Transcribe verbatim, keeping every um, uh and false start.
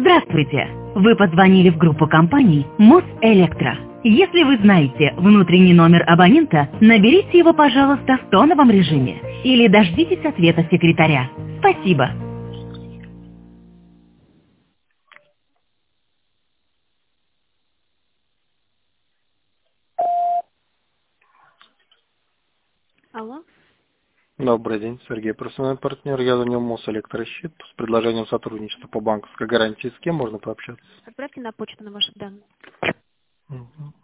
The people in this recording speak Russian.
Здравствуйте! Вы позвонили в группу компаний Мосэлектро. Если вы знаете внутренний номер абонента, наберите его, пожалуйста, в тоновом режиме или дождитесь ответа секретаря. Спасибо. Алло. Добрый день, Сергей, профессиональный партнер. Я звонил Мосэлектрощит с предложением сотрудничества по банковской гарантии. С кем можно пообщаться? Отправьте на почту на ваши данные. Мгм.